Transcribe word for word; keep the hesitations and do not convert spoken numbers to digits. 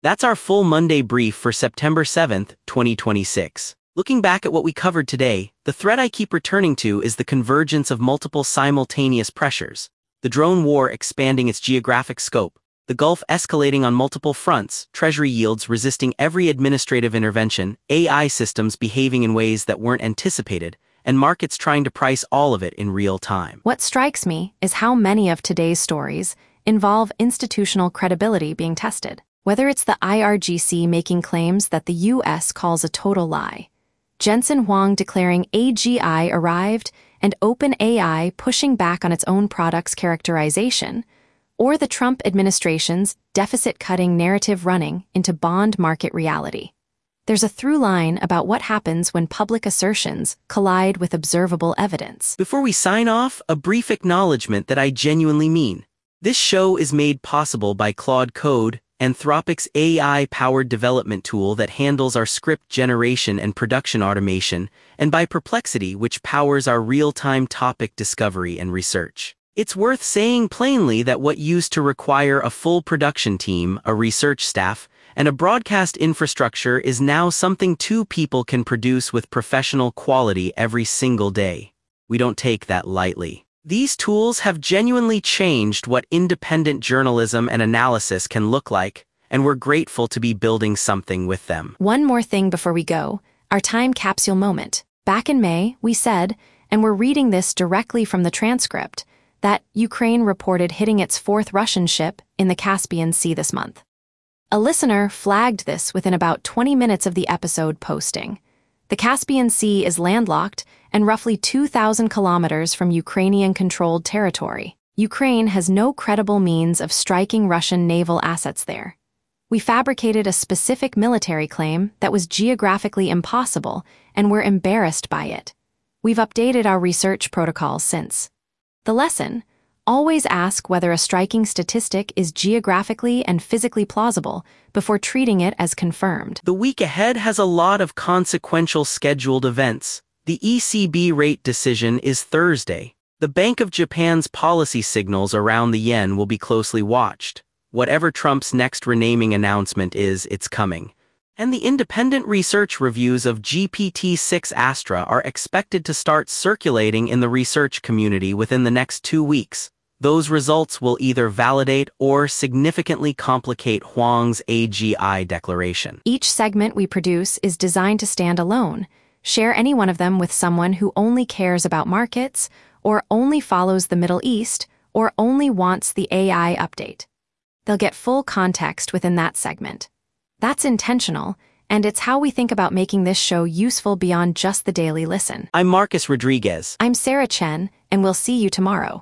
That's our full Monday brief for September seventh, twenty twenty-six. Looking back at what we covered today, the thread I keep returning to is the convergence of multiple simultaneous pressures. The drone war expanding its geographic scope, the Gulf escalating on multiple fronts, Treasury yields resisting every administrative intervention, A I systems behaving in ways that weren't anticipated, and markets trying to price all of it in real time. What strikes me is how many of today's stories involve institutional credibility being tested. Whether it's the I R G C making claims that the U S calls a total lie, Jensen Huang declaring A G I arrived, and OpenAI pushing back on its own product's characterization, or the Trump administration's deficit-cutting narrative running into bond market reality. There's a through line about what happens when public assertions collide with observable evidence. Before we sign off, a brief acknowledgement that I genuinely mean. This show is made possible by Claude Code, Anthropic's A I-powered development tool that handles our script generation and production automation, and by Perplexity, which powers our real-time topic discovery and research. It's worth saying plainly that what used to require a full production team, a research staff, and a broadcast infrastructure is now something two people can produce with professional quality every single day. We don't take that lightly. These tools have genuinely changed what independent journalism and analysis can look like, and we're grateful to be building something with them. One more thing before we go, our time capsule moment. Back in May, we said, and we're reading this directly from the transcript, that Ukraine reported hitting its fourth Russian ship in the Caspian Sea this month. A listener flagged this within about twenty minutes of the episode posting. The Caspian Sea is landlocked and roughly two thousand kilometers from Ukrainian-controlled territory. Ukraine has no credible means of striking Russian naval assets there. We fabricated a specific military claim that was geographically impossible, and we're embarrassed by it. We've updated our research protocols since. The lesson: always ask whether a striking statistic is geographically and physically plausible before treating it as confirmed. The week ahead has a lot of consequential scheduled events. The E C B rate decision is Thursday. The Bank of Japan's policy signals around the yen will be closely watched. Whatever Trump's next renaming announcement is, it's coming. And the independent research reviews of G P T six Astra are expected to start circulating in the research community within the next two weeks. Those results will either validate or significantly complicate Huang's A G I declaration. Each segment we produce is designed to stand alone. Share any one of them with someone who only cares about markets, or only follows the Middle East, or only wants the A I update. They'll get full context within that segment. That's intentional, and it's how we think about making this show useful beyond just the daily listen. I'm Marcus Rodriguez. I'm Sarah Chen, and we'll see you tomorrow.